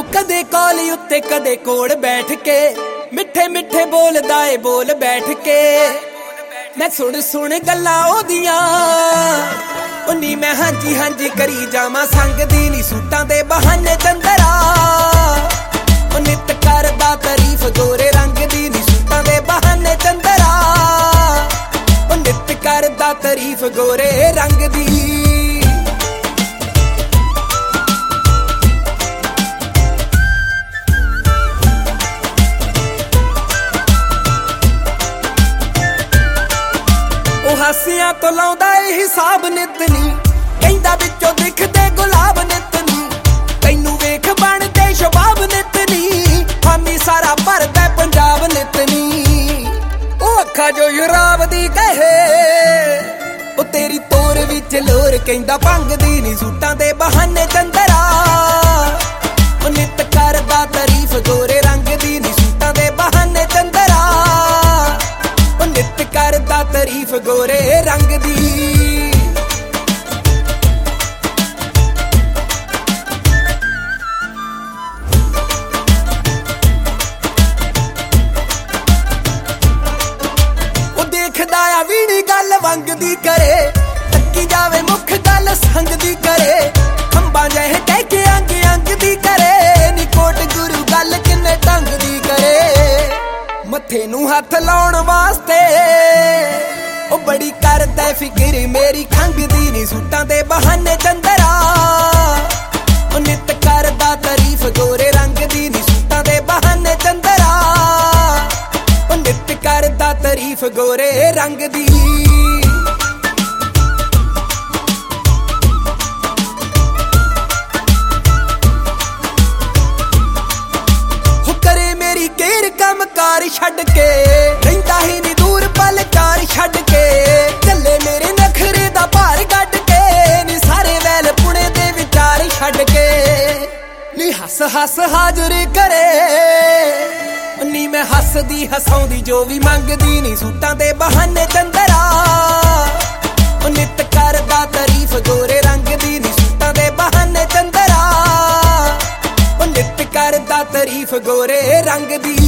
कदे कॉली उत्ते कदे कोल बैठ के मिठे मिठे बोलदा ए बोल बैठ के मैं सुन सुन गल्लां ओदियां उन्नी मैं हांजी हांजी करी जावां संगदी नी सूटां दे बहाने चंदरा ओ नित करदा तारीफ गोरे रंग दी नी सूटां दे बहाने चंदरा ओ नित करदा तारीफ गोरे रंग दी हासियां तो लाउंदा ए हिसाब नित नी कहंदा विचों दिखदे गुलाब नित नी तैनू वेख बनदे शबाब नित नी हामी सारा भरदा पंजाब नित नी ओ अखा जो शराब दी कहे ओ तेरी तोर विच लोर कहंदा भंग दी नी सूटां दे बहाने चंदरा ओ नित करदा तारीफ गोरे रंग दी नी सूटां दे बहाने चंदरा ओ नित करदा तारीफ गोरे रंग दी ओ देखदा आ वीड़ी गल वंग दी करे तक्की जावे मुख गल संग दी करे खंबा जहे कह के अंग अंग दी करे नी कोट गुरु गल किन्ने ढंग दी करे मथे नू हथ लाउण वास्ते ओ बड़ी करदा फिक्र मेरी खंग दी नी सूटां दे बहाने चंदरा ओ नित करदा तारीफ गोरे रंग दी नी सूटां दे बहाने चंदरा ओ नित करदा तारीफ गोरे रंग दी हो करे मेरी केर कम कार छड्ड के रहिंदा ही नी दूर पल कार छड्ड के चले मेरे नखरे दा भार कड्ड के नी सारे वैल पुणे दे विचार छड्ड के नी हस हस हाजर करे नी मैं हसदी हसाउंदी जो भी मंगदी नी सूटां दे बहाने चंदरा ओ नित करदा तारीफ गोरे रंग दी नी सूटां दे बहाने चंदरा ओ नित करदा तारीफ गोरे रंग दी